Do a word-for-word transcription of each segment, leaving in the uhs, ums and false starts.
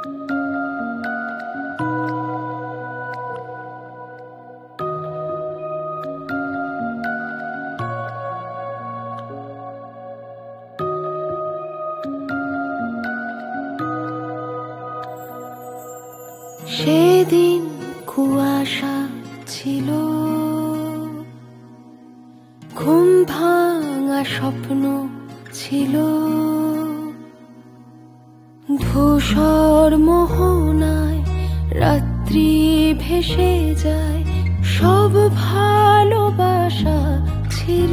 সেদিন কুয়াশা ছিল, ঘুম ভাঙা স্বপ্ন ছিল, ধূসর মোহনায় রাত্রি ভেসে যায়, সব ভালোবাসা ছিল,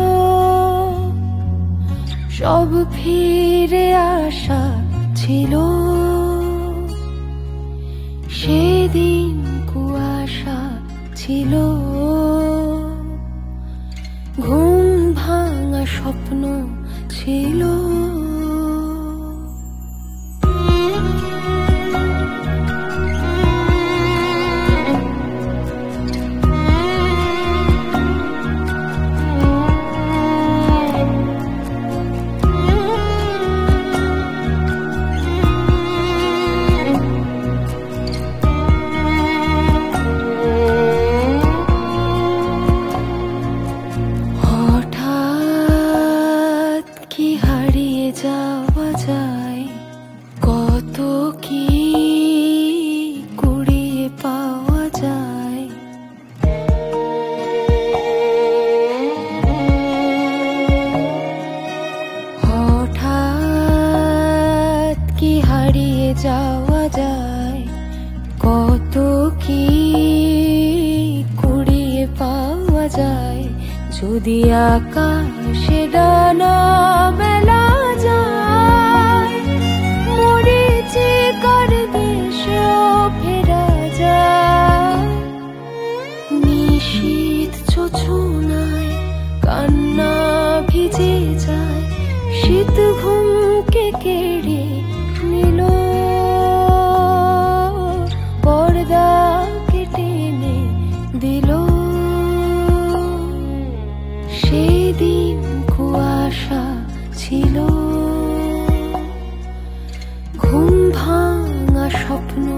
সব ফিরে আসা ছিল। সেদিন কুয়াশা ছিল, ঘুম ভাঙা স্বপ্ন ছিল। যাওয়া যায়, কত কি কুড়িয়ে পাওয়া যায়। হঠাৎ কি হারিয়ে যাওয়া যায়, কত কি কুড়িয়ে পাওয়া যায়। যদি আকাশে ডানা মেলা যায়, মরীচিকার দেশেও ফেরা যায়। নিশীথ জোছনায় কান্না ভিজে যায়, শীত ঘুমকে কেড়ে নিল, পর্দা কেটে দিল। সেদিন কুয়াশা ছিল, ঘুম ভাঙা স্বপ্ন